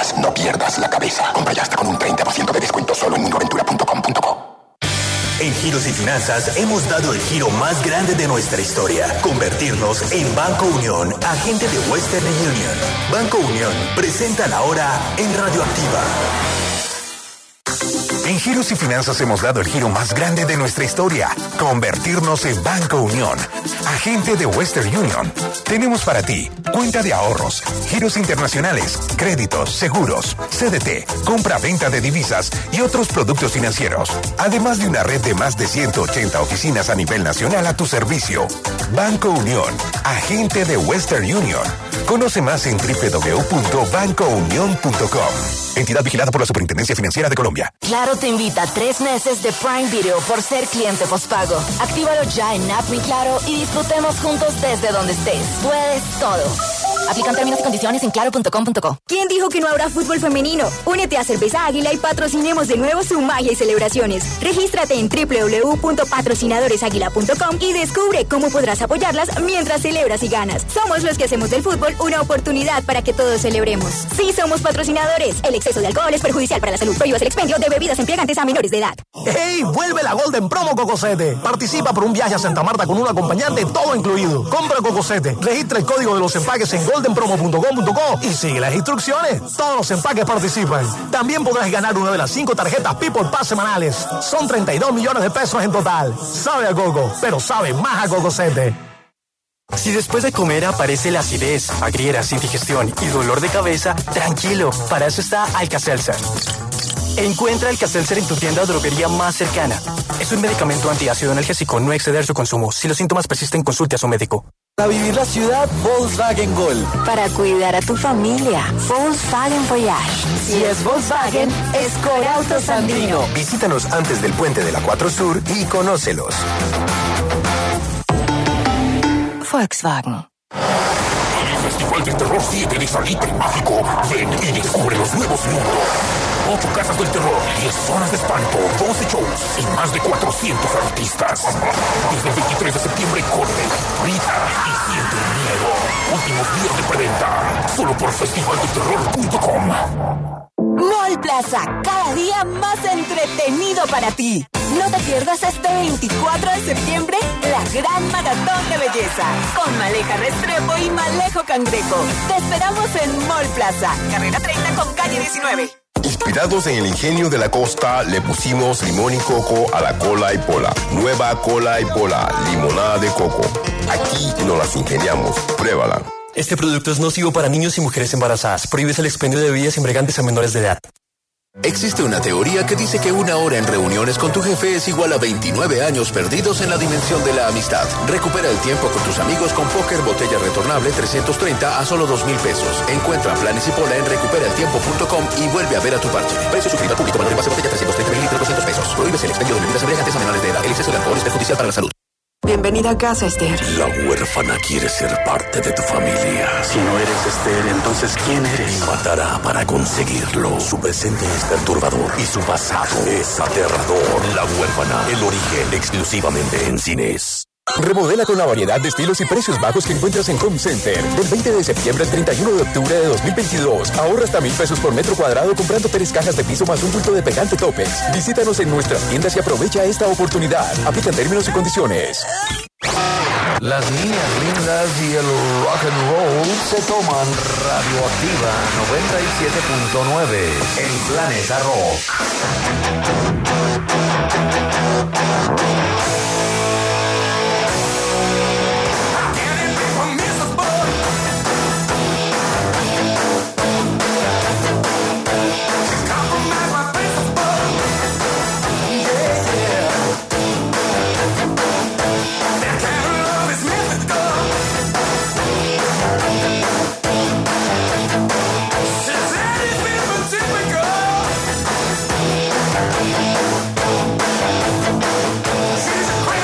aventuras. No pierdas la cabeza. Compra ya hasta con un 30% de descuento solo en mundoaventura.com.co. En Giros y Finanzas hemos dado el giro más grande de nuestra historia. Convertirnos en Banco Unión, agente de Western Union. Banco Unión presenta la hora en Radioactiva. En Giros y Finanzas hemos dado el giro más grande de nuestra historia. Convertirnos en Banco Unión, agente de Western Union. Tenemos para ti cuenta de ahorros, giros internacionales, créditos, seguros, CDT, compra-venta de divisas y otros productos financieros. Además de una red de más de 180 oficinas a nivel nacional a tu servicio. Banco Unión, agente de Western Union. Conoce más en www.bancounion.com. Entidad vigilada por la Superintendencia Financiera de Colombia. Claro te invita a 3 meses de Prime Video por ser cliente postpago. Actívalo ya en App Mi Claro y disfrutemos juntos desde donde estés. Puedes todo. Aplican términos y condiciones en claro.com.co. ¿Quién dijo que no habrá fútbol femenino? Únete a Cerveza Águila y patrocinemos de nuevo su magia y celebraciones. Regístrate en www.patrocinadoresaguila.com y descubre cómo podrás apoyarlas mientras celebras y ganas. Somos los que hacemos del fútbol una oportunidad para que todos celebremos. Sí, somos patrocinadores. El exceso de alcohol es perjudicial para la salud. Prohíbas el expendio de bebidas embriagantes a menores de edad. ¡Hey! Vuelve la Golden Promo Cocosete. Participa por un viaje a Santa Marta con un acompañante, todo incluido. Compra Cocosete. Registra el código de los empaques en goldenpromo.com.co y sigue las instrucciones. Todos los empaques participan. También podrás ganar una de las 5 tarjetas People Pass semanales. Son 32 millones de pesos en total. Sabe a coco, pero sabe más a Cocosete. Si después de comer aparece la acidez, agrieras, indigestión y dolor de cabeza, tranquilo, para eso está Alka-Seltzer. Encuentra Alka-Seltzer en tu tienda o droguería más cercana. Es un medicamento antiácido analgésico, no exceder su consumo. Si los síntomas persisten, consulte a su médico. Para vivir la ciudad, Volkswagen Gol. Para cuidar a tu familia, Volkswagen Voyage. Si es Volkswagen, es Corauto Sandino. Visítanos antes del puente de la 4 Sur y conócelos. Volkswagen. Festival del Terror 7 de Salitre Mágico. Ven y descubre los nuevos mundos. 8 casas del terror, 10 zonas de espanto, 12 shows y más de 400 artistas. Desde el 23 de septiembre corre, grita y siente el miedo. Últimos días de preventa, solo por festivaldelterror.com. Mall Plaza, cada día más entretenido para ti. No te pierdas este 24 de septiembre la gran maratón de belleza con Maleja Restrepo y Malejo Cangrejo. Te esperamos en Mall Plaza, carrera 30 con calle 19. Inspirados en el ingenio de la costa, le pusimos limón y coco a la cola y pola. Nueva cola y pola, limonada de coco. Aquí nos las ingeniamos. Pruébala. Este producto es nocivo para niños y mujeres embarazadas. Prohíbes el expendio de bebidas embriagantes a menores de edad. Existe una teoría que dice que 1 hora en reuniones con tu jefe es igual a 29 años perdidos en la dimensión de la amistad. Recupera el tiempo con tus amigos con Póker Botella Retornable 330 a solo 2,000 pesos. Encuentra planes y pola en recuperaeltiempo.com y vuelve a ver a tu parche. Precio sugerido al público. Valor en base botella 330 mililitros, 200 pesos. Prohíbes el expendio de bebidas embriagantes a menores de edad. El exceso de alcohol es perjudicial para la salud. Bienvenida a casa, Esther. La huérfana quiere ser parte de tu familia. Si no eres Esther, entonces ¿quién eres? Matará para conseguirlo. Su presente es perturbador y su pasado es aterrador. La huérfana, el origen exclusivamente en cines. Remodela con la variedad de estilos y precios bajos que encuentras en Home Center. Del 20 de septiembre al 31 de octubre de 2022. Ahorra hasta 1,000 pesos por metro cuadrado comprando 3 cajas de piso más un bulto de pegante Topex. Visítanos en nuestras tiendas y aprovecha esta oportunidad. Aplican términos y condiciones. Las niñas lindas y el rock and roll se toman Radioactiva 97.9. El Planeta Rock. She's a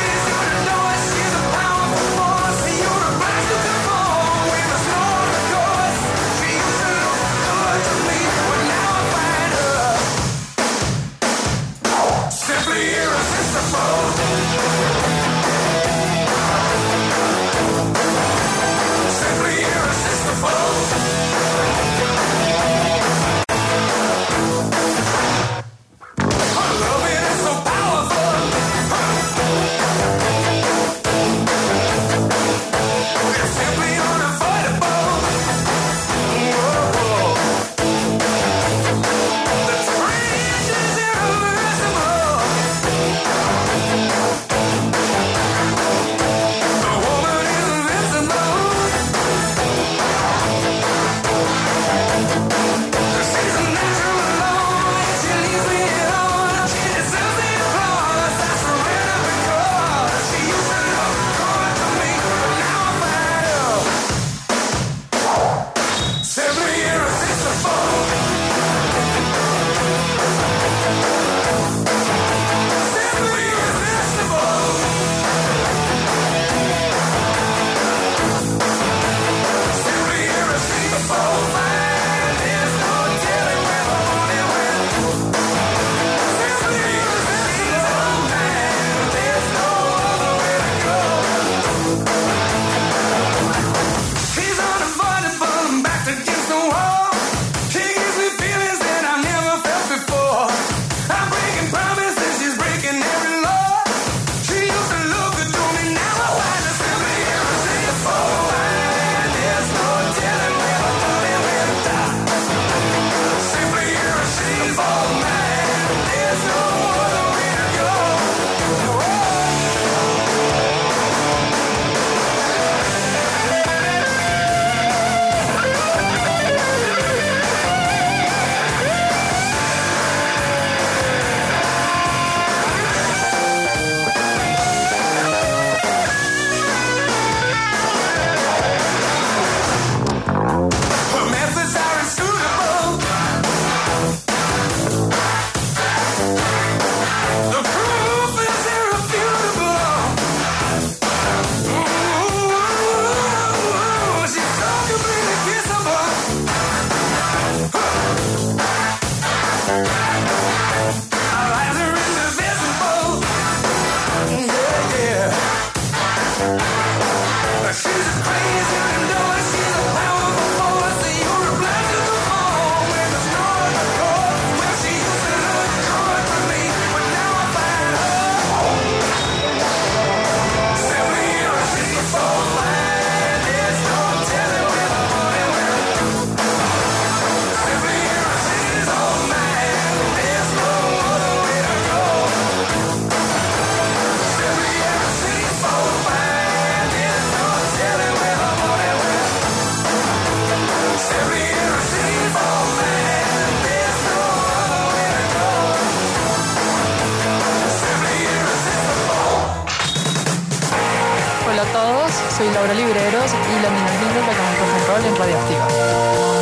soy Laura Libreros y Las Niñas Lindas bailamos rock and roll en Radioactiva.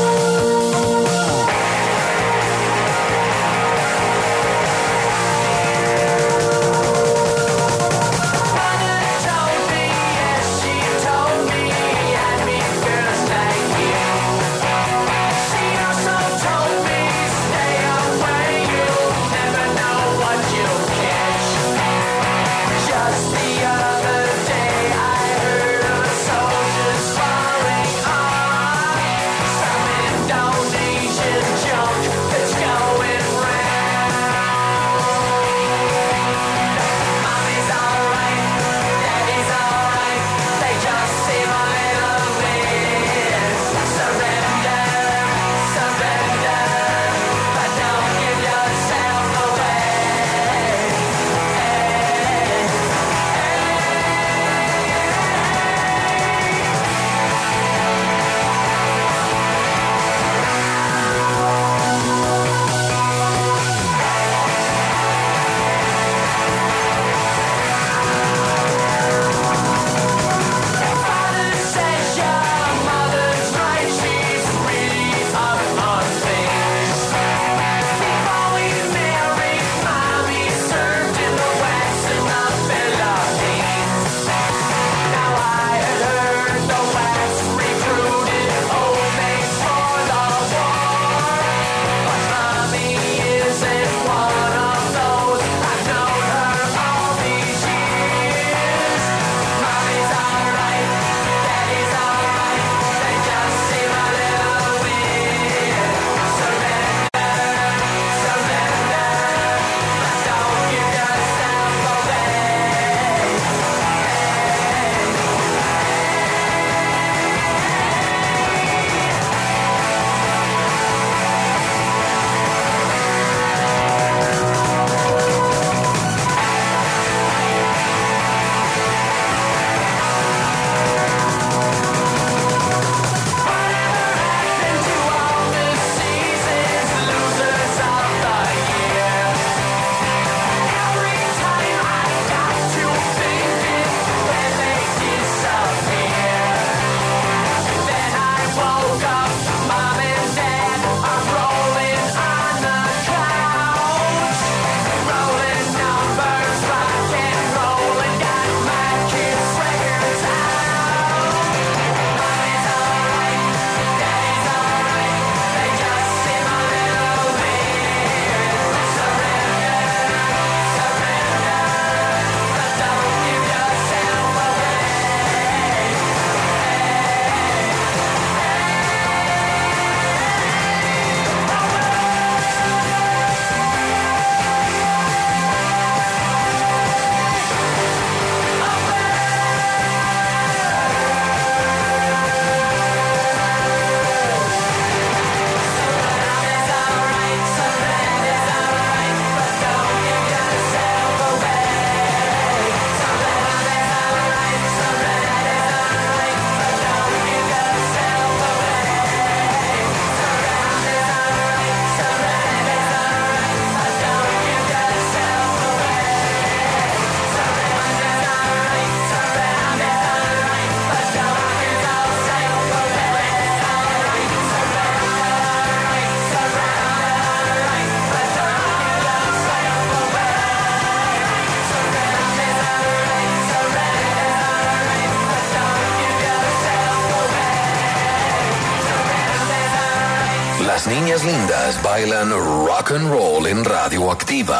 Las niñas lindas bailan rock and roll en Radioactiva.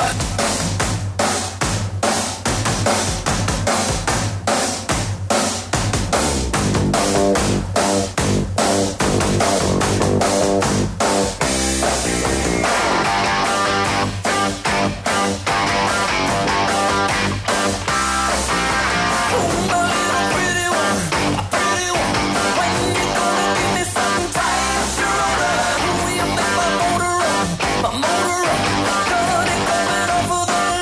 Motor up, gonna get coming off of the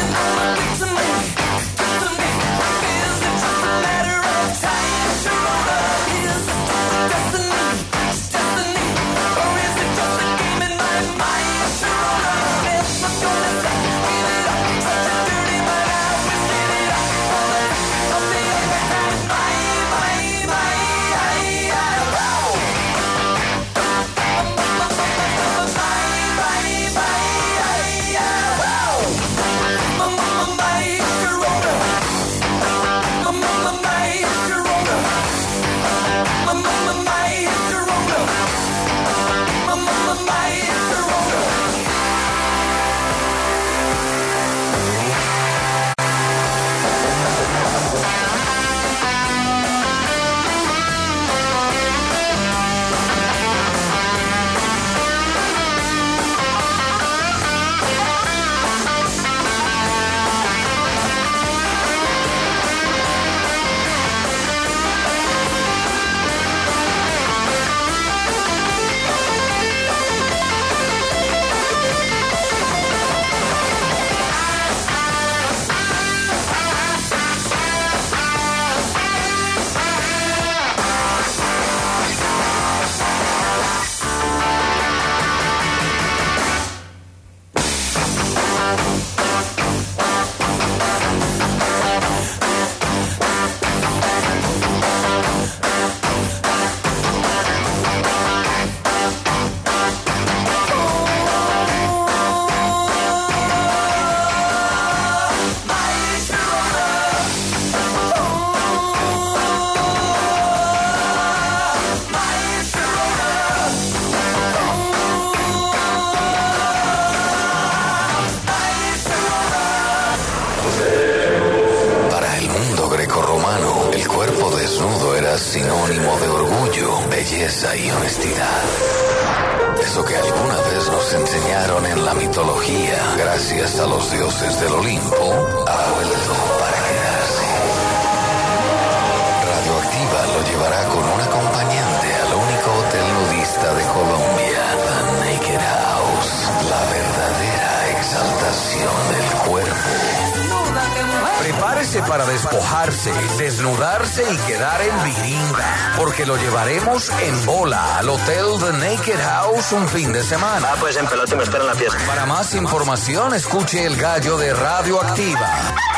Sinónimo de orgullo, belleza y honestidad. Eso que alguna vez nos enseñaron en la mitología, gracias a los dioses del Olimpo, ha vuelto para quedarse. Radioactiva lo llevará con un acompañante al único hotel nudista de Colombia, The Naked House, la verdadera exaltación del cuerpo. Prepárese para despojarse, desnudarse y quedar en viringa, porque lo llevaremos en bola al Hotel The Naked House un fin de semana. Pues en pelota me espera en la fiesta. Para más información, escuche El Gallo de Radioactiva.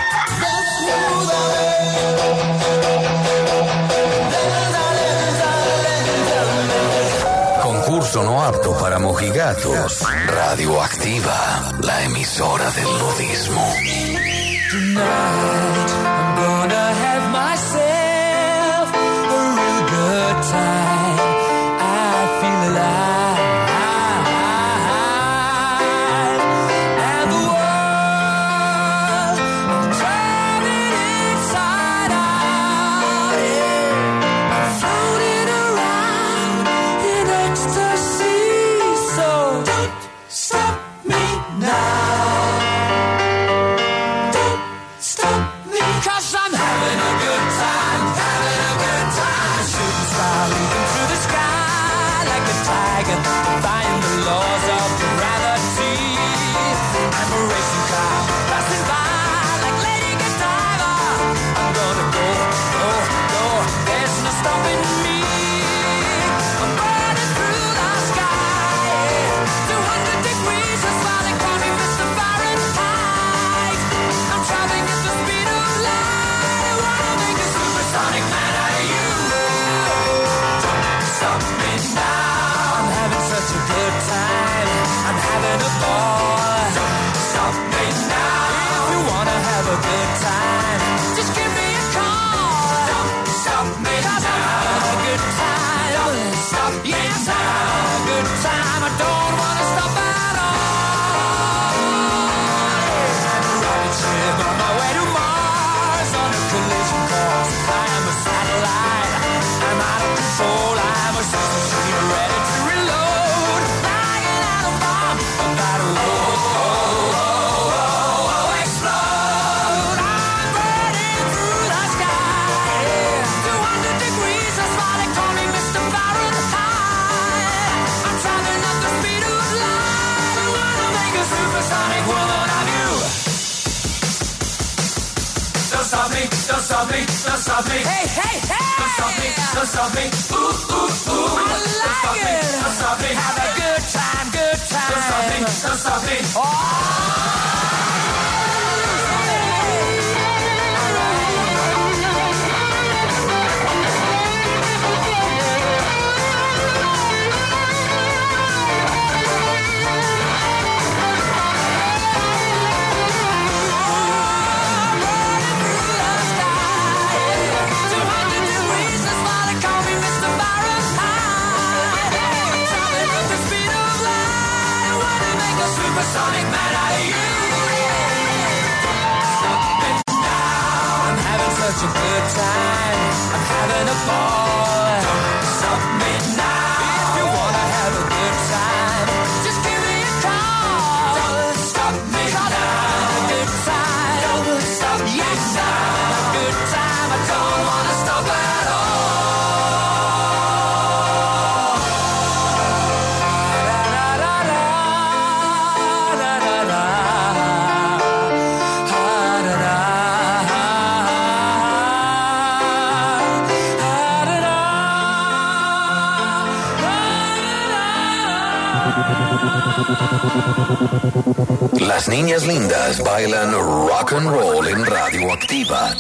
Concurso no apto para mojigatos. Radioactiva, la emisora del nudismo. Tonight, I'm gonna have myself a real good time. I feel alive. And the world, I'm driving inside out. Yeah. I'm floating around in ecstasy. So don't stop me now. Stop me me, don't stop me, don't stop me. Hey, hey, hey! Don't stop me, don't stop me. Ooh, ooh, ooh. I like it. Don't stop me, have a good time, good time. Don't stop me, don't stop me. Oh! Sonic man out of you. Stop it now. I'm having such a good time. I'm having a ball. Don't stop me now. If you wanna have a good time, just give me a call. Don't stop me now. A good time. Don't stop me now. A good time. I don't wanna stop at all. Las niñas lindas bailan rock and roll en Radioactiva.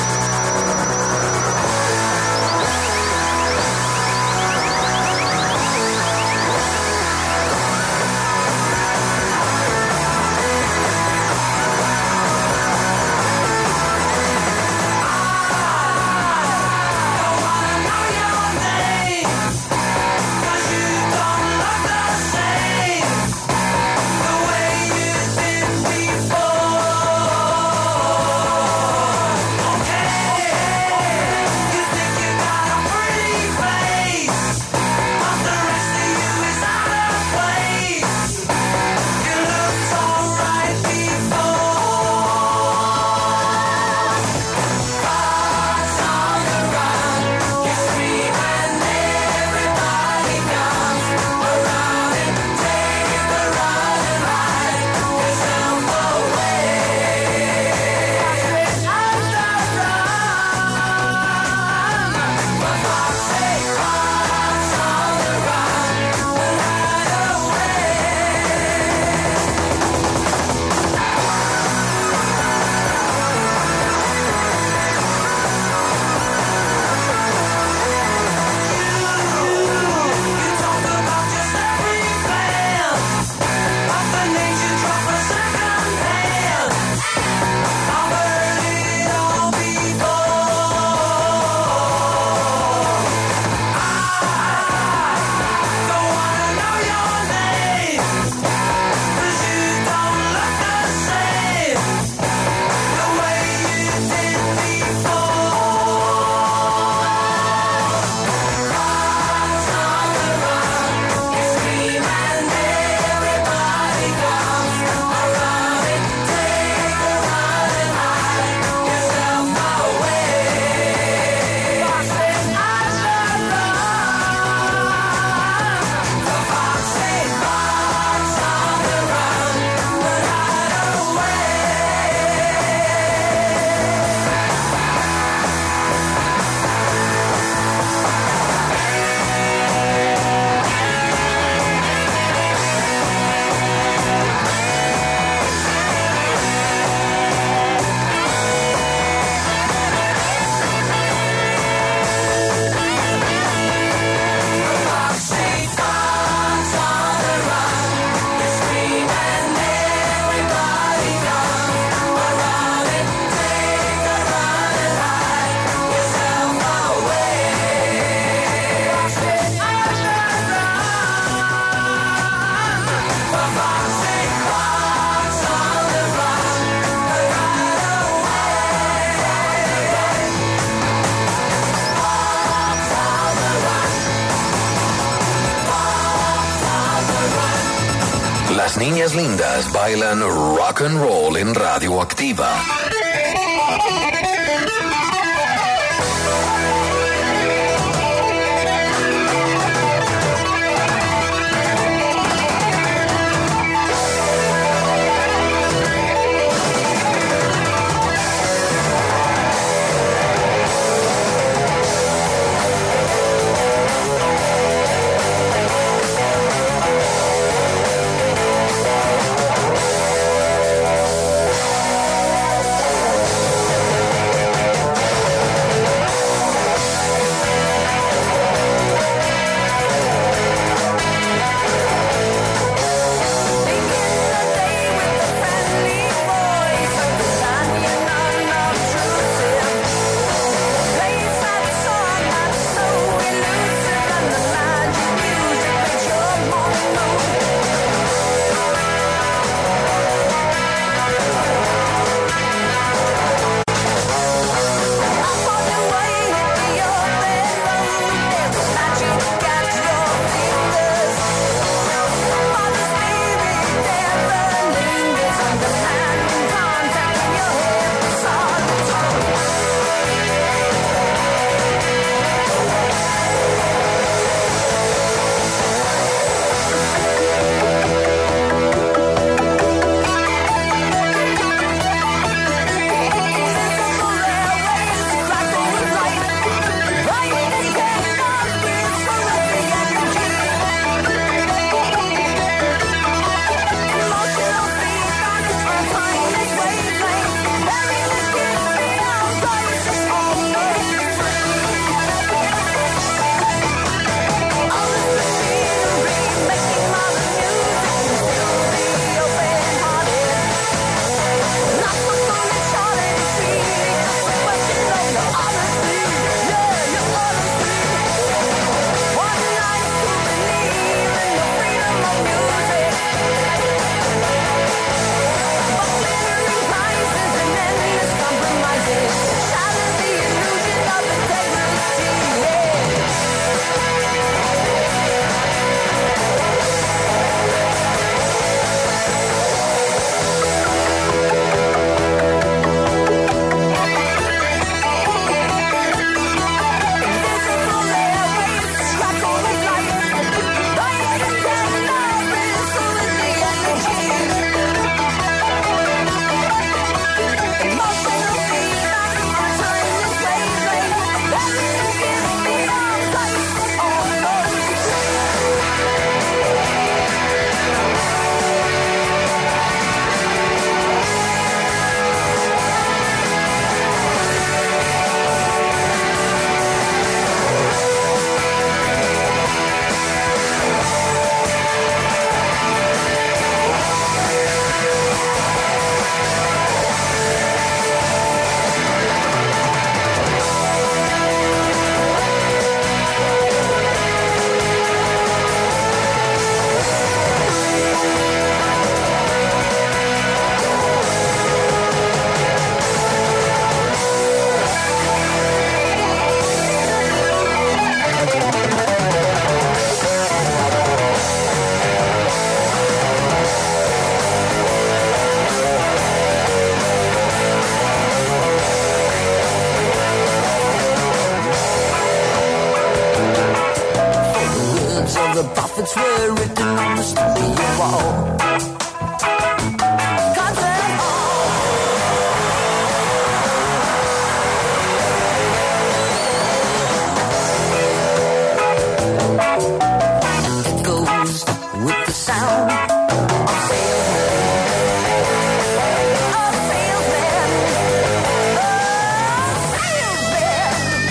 Las niñas lindas bailan rock and roll en Radioactiva. words were written on the studio wall. Concert hall. It goes with the sound of salesmen. Of salesmen. Of salesmen.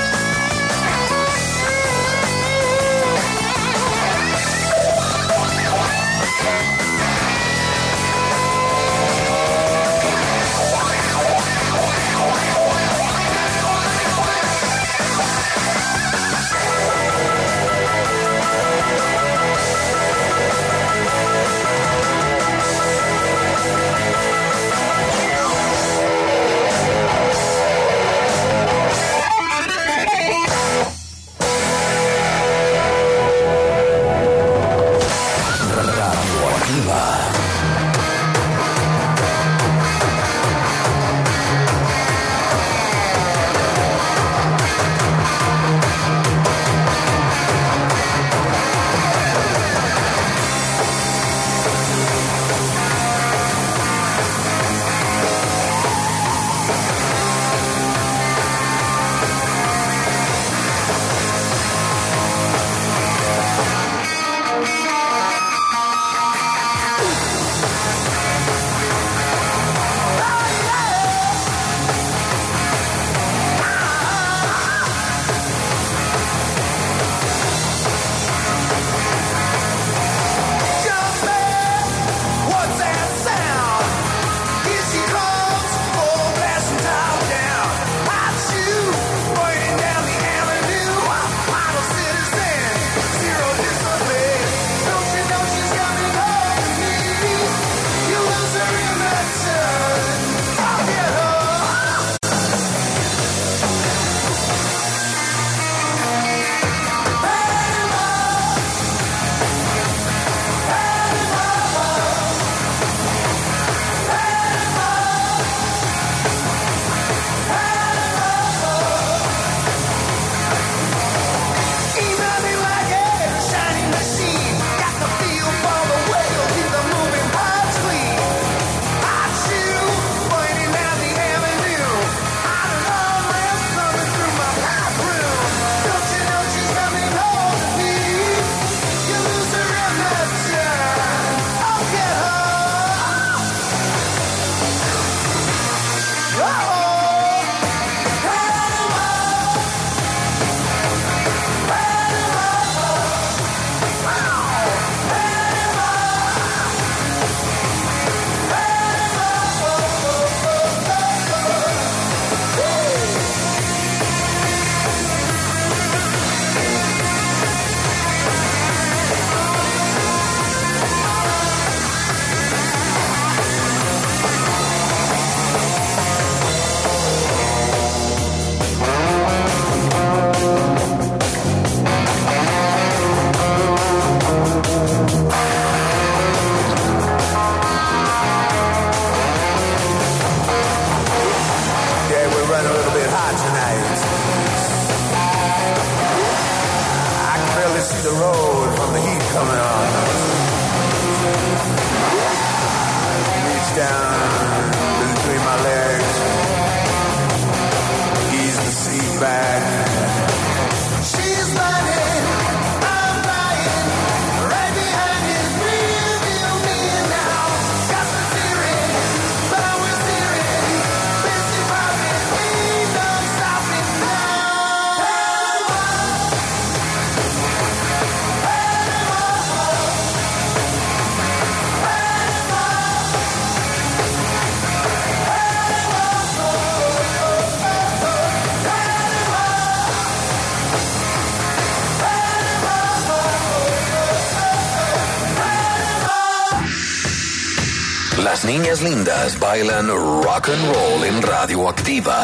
Las niñas lindas bailan rock and roll en Radioactiva.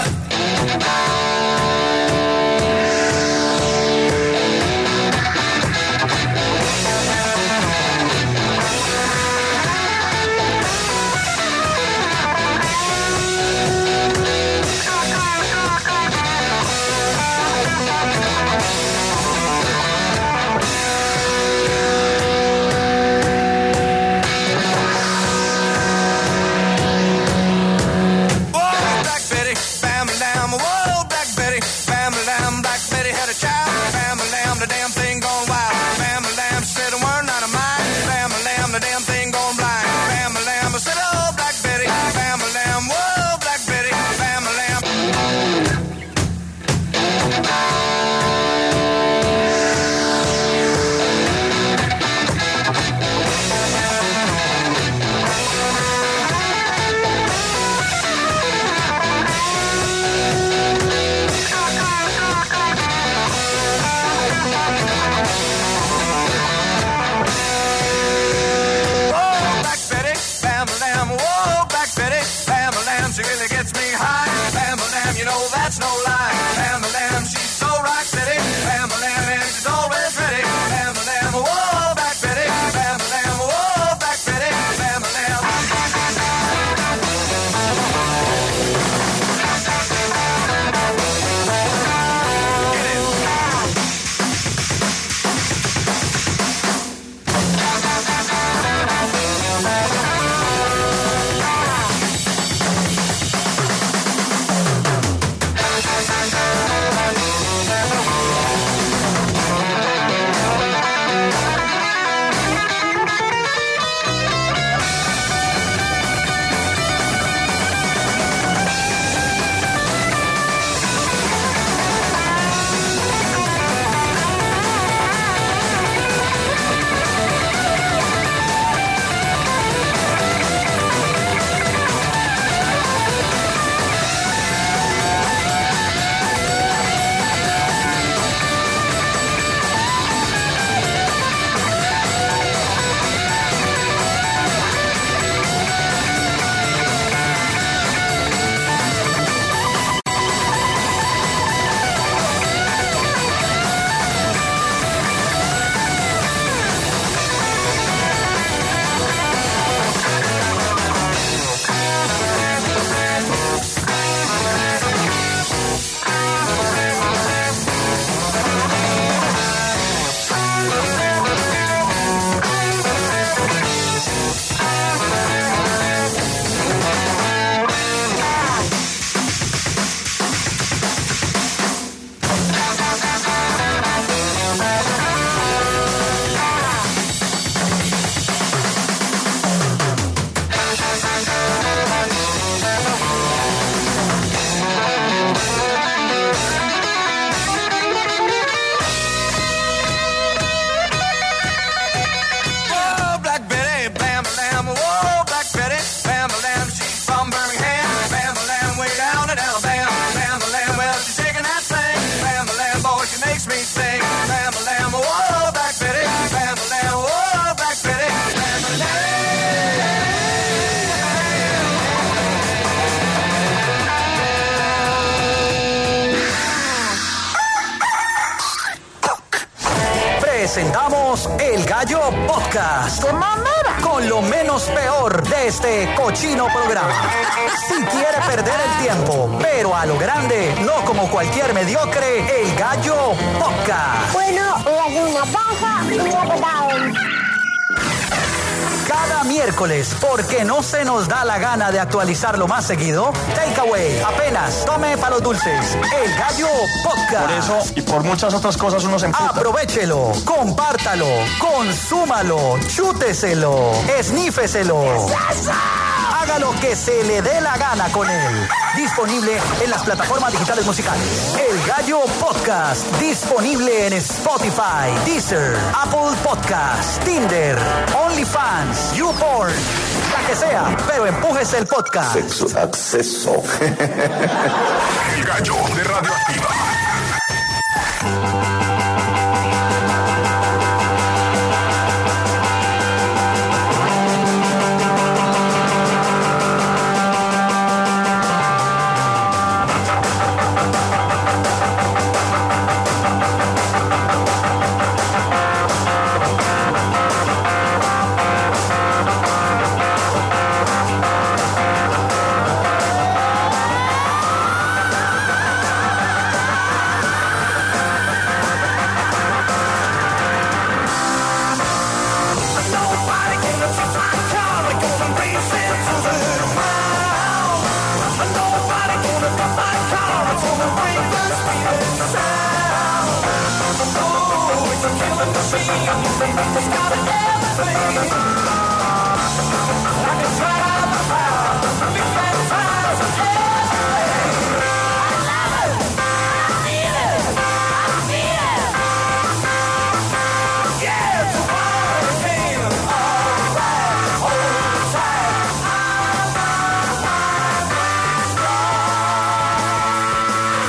you know that's no lie. Bam-a-lam, she's so rock steady. Bam-a-lam, and she's always ready. Bam-a-lam, whoa, back Betty. Bam-a-lam, whoa, back Betty. Bam-a-lam. Presentamos El Gallo Podcast. Con lo menos peor de este cochino programa. Si quiere perder el tiempo, pero a lo grande, no como cualquier mediocre, El Gallo Podcast. Bueno, voy a hacer una paja y un apretado. Cada miércoles, porque no se nos da la gana de actualizarlo más seguido, Takeaway, apenas tome para los dulces, El Gallo Podcast. Por eso y por muchas otras cosas uno se emputa. Aprovechelo, compártalo, consúmalo, chúteselo, esnífeselo. Haga lo que se le dé la gana con él. Disponible en las plataformas digitales musicales. El Gallo Podcast, disponible en Spotify, Deezer, Apple Podcast, Tinder, OnlyFans, YouPorn, la que sea, pero empújese el podcast. Sexo, acceso. El Gallo de Radioactiva.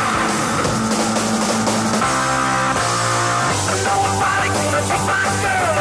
Nobody gonna take my girl.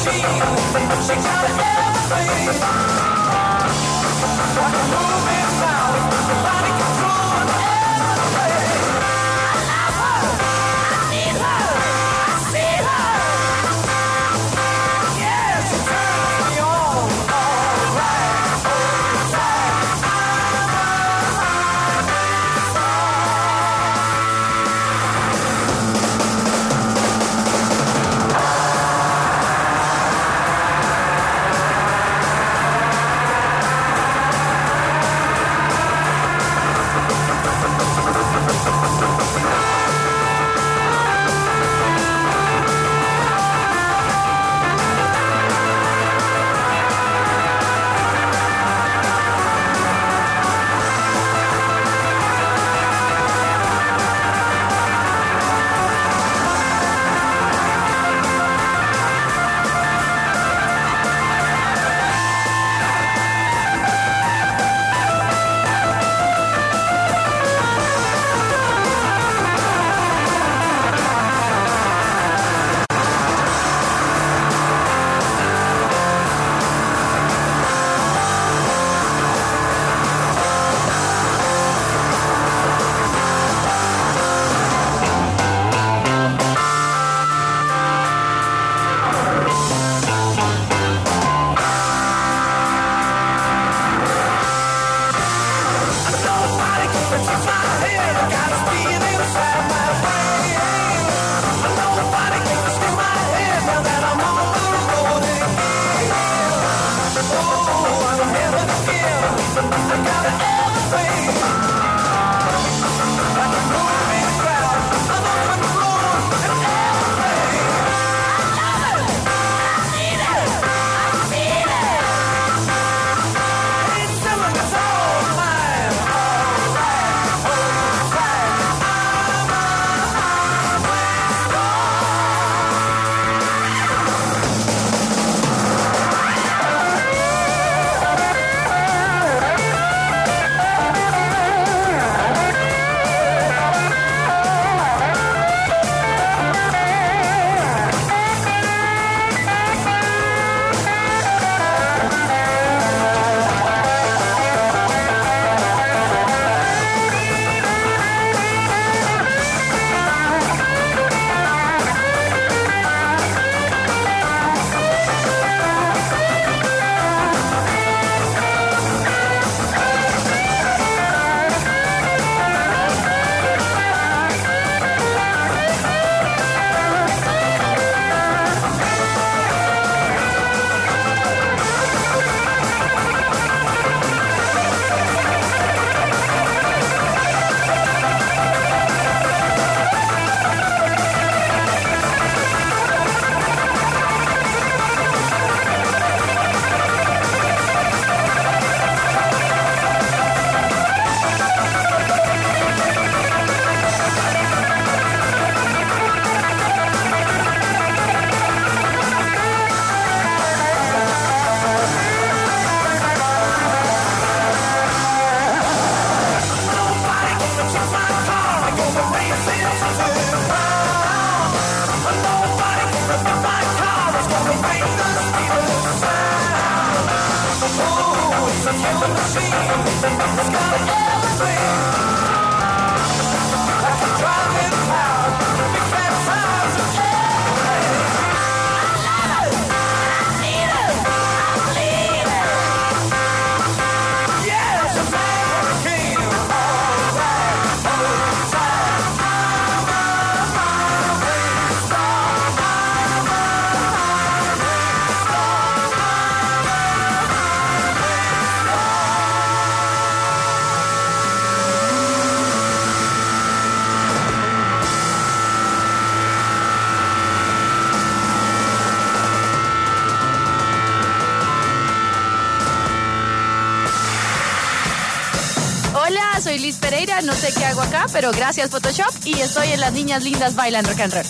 Soy Liz Pereira, no sé qué hago acá, pero gracias Photoshop y estoy en Las Niñas Lindas Bailan Rock and Roll.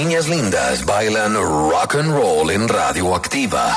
niñas lindas bailan rock and roll en Radioactiva.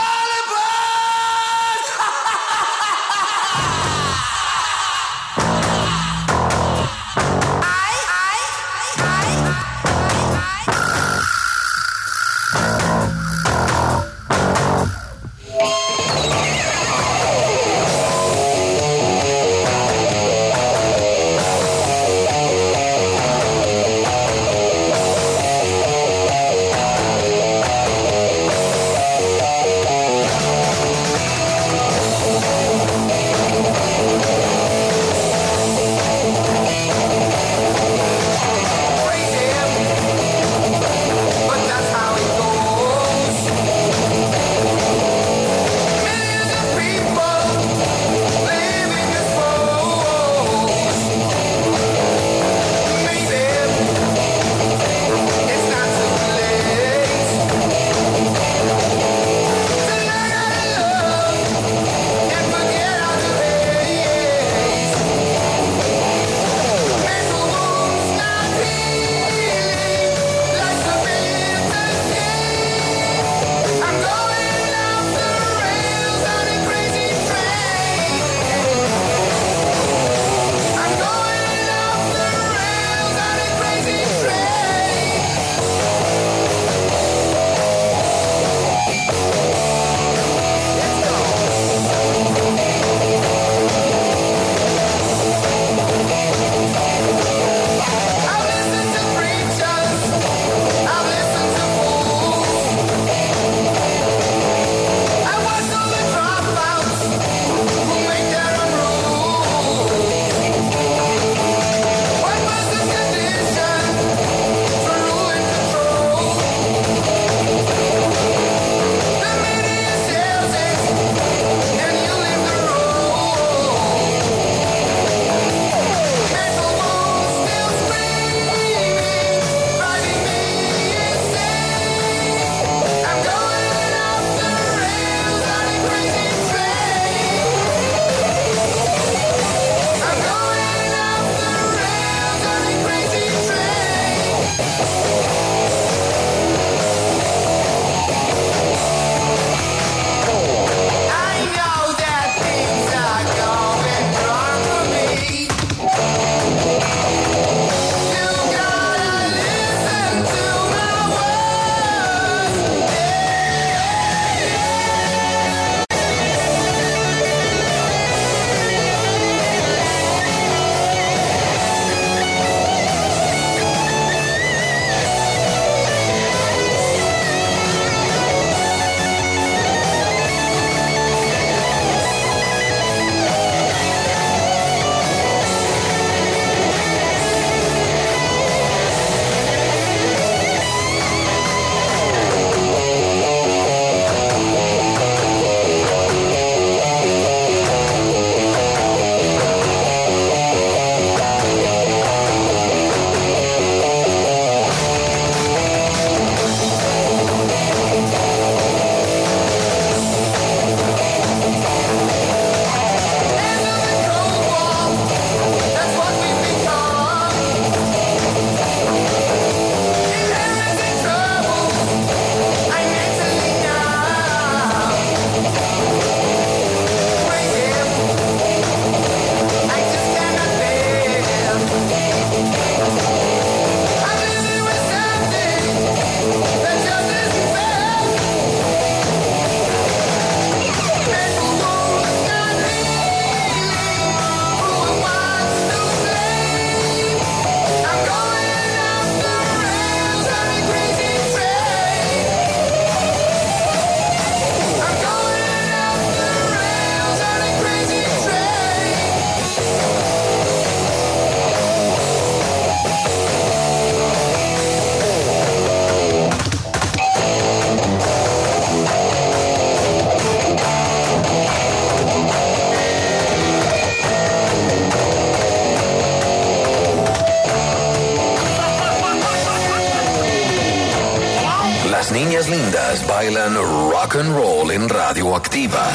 Las niñas lindas bailan rock and roll en Radioactiva.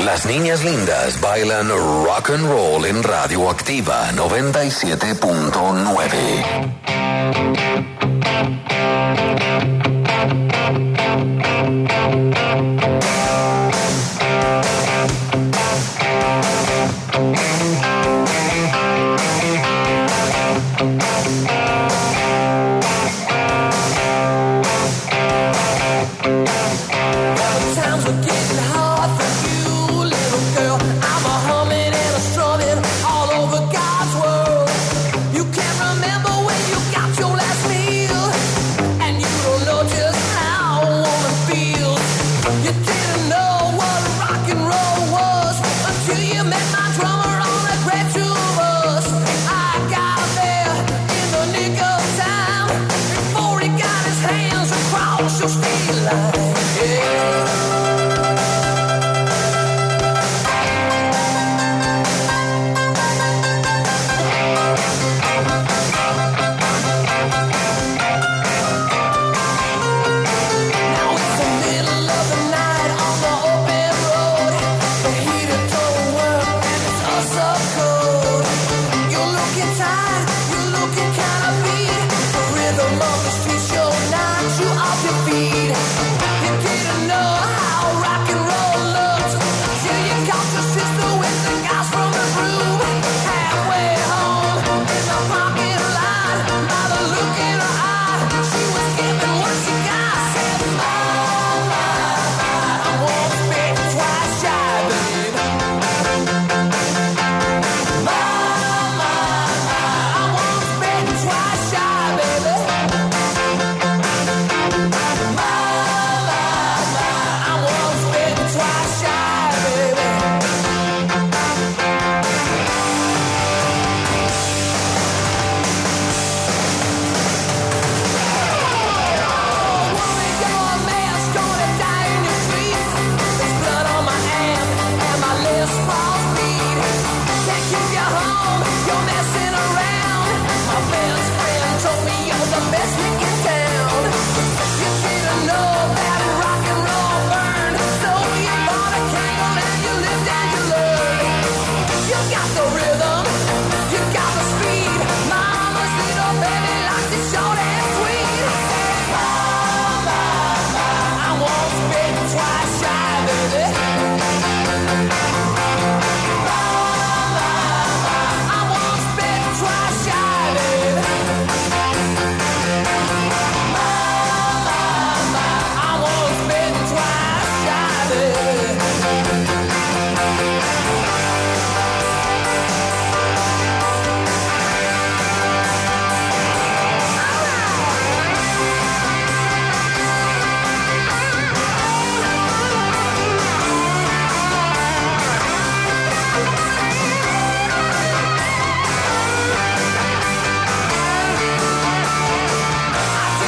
Las niñas lindas bailan rock and roll en Radioactiva 97.9.